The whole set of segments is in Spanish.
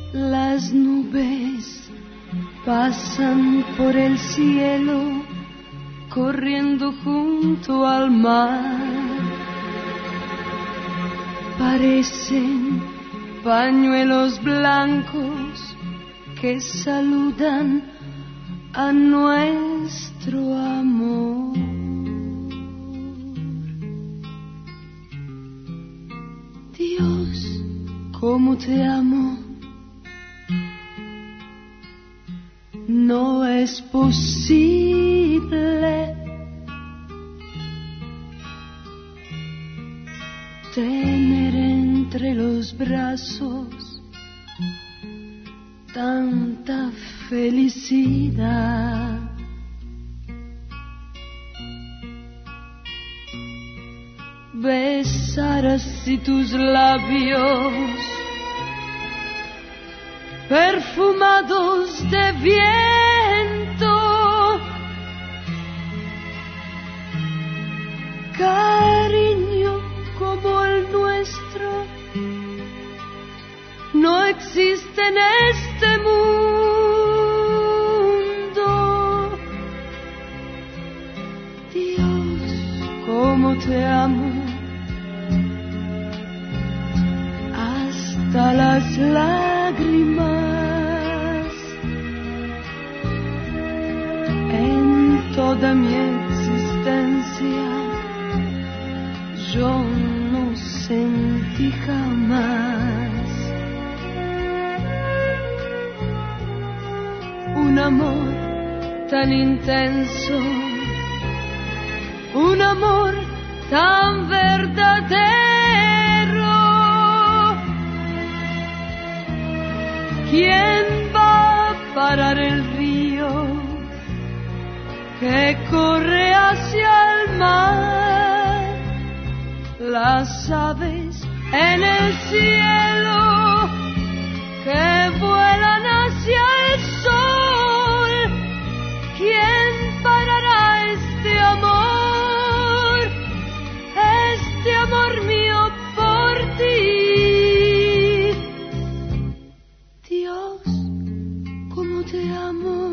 Las nubes pasan por el cielo, corriendo junto al mar. Parecen pañuelos blancos que saludan a nuestro amor. Dios, cómo te amo. No es posible tener entre los brazos tanta felicidad. Besar así tus labios perfumados de viento, cariño como el nuestro no existe en este mundo. Dios, cómo te amo, hasta las lágrimas. En toda mi existencia yo no sentí jamás un amor tan intenso, un amor tan verdadero. ¿Quién va a parar el río que corre hacia el mar? Las aves en el cielo que vuelan hacia el sol. ¿Quién parará este amor mío por ti? Dios, cómo te amo.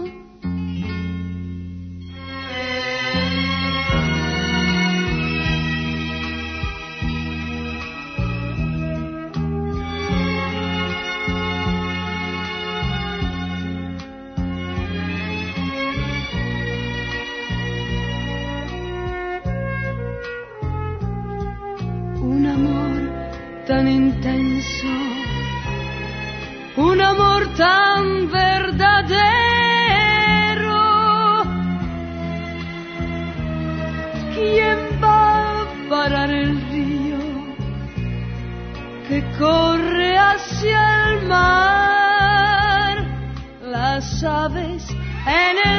Un amor tan intenso, un amor tan verdadero. ¿Quién va a parar el río que corre hacia el mar? Las aves en el